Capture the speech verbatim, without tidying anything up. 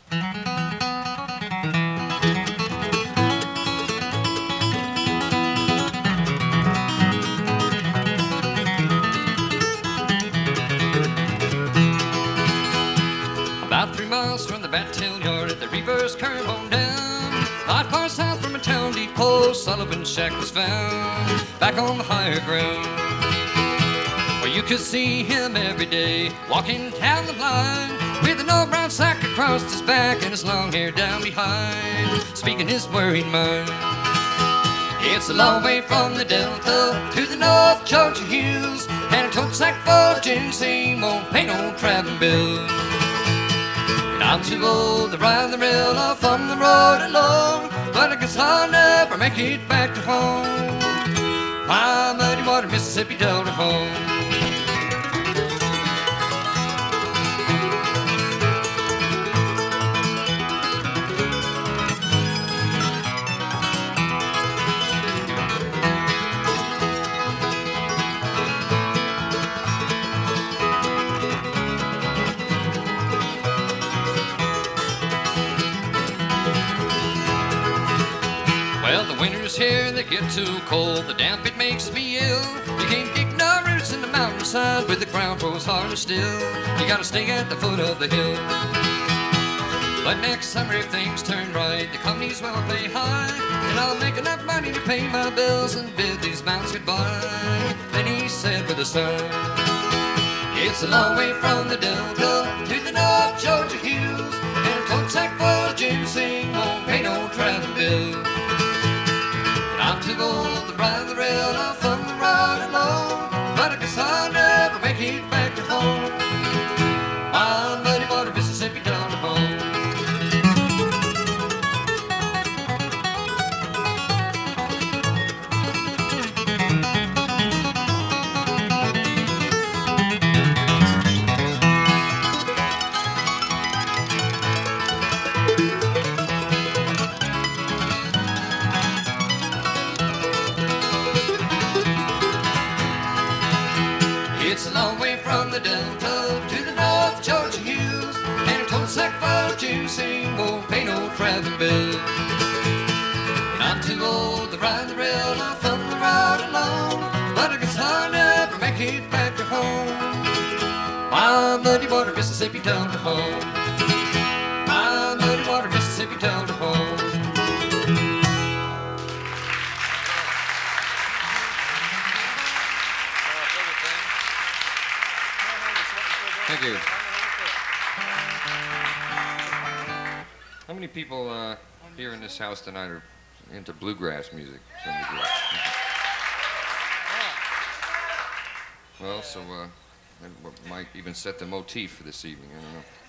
About three miles from the Bat Tail Yard at the reverse curve on down, not far south from a town depot, Sullivan's shack was found, back on the higher ground, where you could see him every day, walking down the line, with an old brown sack across his back and his long hair down behind, speaking his worried mind. It's a long way from the Delta to the North Georgia hills, and a tote sack full of ginseng won't pay no traveling bill. I'm too old to ride the rail off on the road alone, but I guess I'll never make it back to home, my muddy water Mississippi Delta home. Well, the winter's here, they get too cold, the damp, it makes me ill. You can't dig no roots in the mountainside where the ground grows hard and still. You gotta stay at the foot of the hill. But next summer if things turn right, the companies will pay high, and I'll make enough money to pay my bills and bid these mountains goodbye. Then he said with a sigh, it's a long way from the Delta to the North Georgia hills, and a tote sack full of ginseng won't pay no traveling bill. I'm too old to ride the rail off on the road alone, but I guess I'll never make it back to home, my muddy water Mississippi Delta home. It's a long way from the Delta to the North Georgia hills, and a tote sack full of ginseng won't pay no traveling bill. And I'm too old to ride the rail off on the road alone, but I guess I'll never make it back to home, my muddy water Mississippi Delta home, my muddy water Mississippi Delta home. Thank you. How many people uh, here in this house tonight are into bluegrass music? Some degree? Well, so uh, that might even set the motif for this evening. I don't know.